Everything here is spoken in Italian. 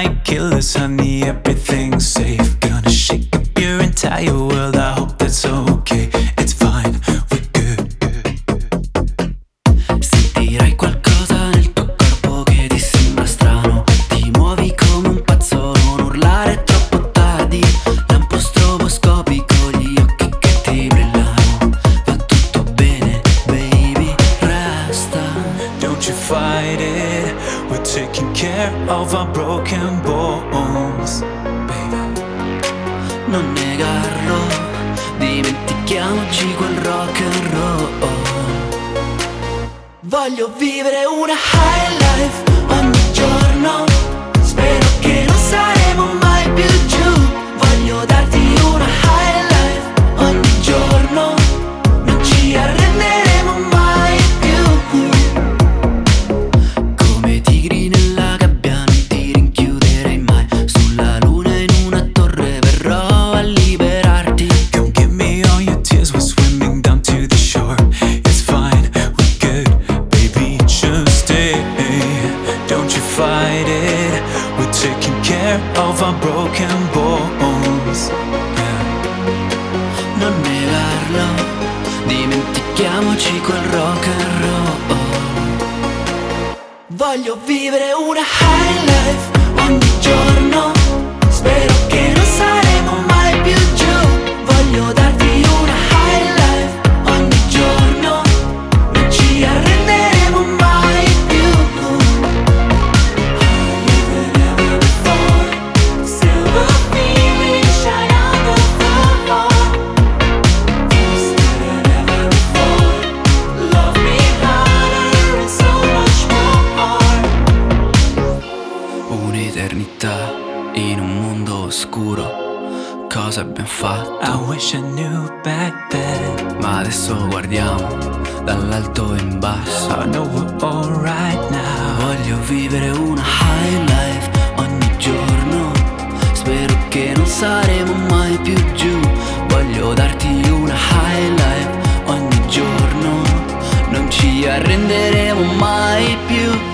might kill us, honey, everything's safe. Gonna shake up your entire world, I hope that's okay. It's fine, we're good. Sentirai qualcosa nel tuo corpo che ti sembra strano. Ti muovi come un pazzo, non urlare è troppo tardi. Lampo stroboscopico, gli occhi che ti brillano. Va tutto bene, baby, resta. Don't you fight it, we're taking care of our broken bones, baby. Non negarlo, dimentichiamoci quel rock and roll. Voglio vivere una high life ogni giorno. Spero che non saremo mai più giù. Voglio darti una high life ogni giorno. Non ci arrenderemo mai più. Come tigri nella gabbia non ti rinchiuderei mai. Sulla luna in una torre verrò a liberarti. Come give me all your tears, we're swimming down to the shore. It's fine, we're good, baby, just stay. Don't you fight it, we're taking care of our broken bones, yeah. Non negarlo, dimentichiamoci quel rock and roll. Voglio vivere una high life ogni giorno. Spero che non saremo mai più giù. Voglio darti una high life ogni giorno. Non ci arrenderemo mai più. Higher than ever before. Silver feeling shine on the floor. Faster than ever before. Love me harder and so much more. Un'eternità in un mondo oscuro. Cosa abbiamo fatto? I wish I knew back then. Ma adesso guardiamo dall'alto in basso. I know we're alright now. Voglio vivere una high life ogni giorno. Spero che non saremo mai più giù. Voglio darti una high life ogni giorno. Non ci arrenderemo mai più.